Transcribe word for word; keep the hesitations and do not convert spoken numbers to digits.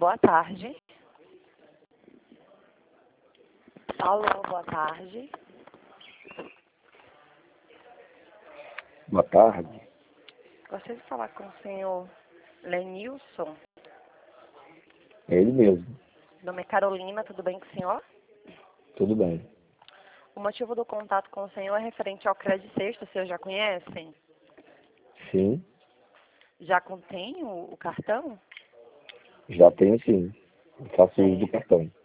boa tarde. Alô, boa tarde. Boa tarde. Gostaria de falar com o senhor Lenilson. É ele mesmo. Meu nome é Carolina, tudo bem com o senhor? Tudo bem. O motivo do contato com o senhor é referente ao Crédito Sexta, o senhor já conhecem? Sim, Já contém o, o cartão? já tenho sim. Eu faço uso do Certo. cartão.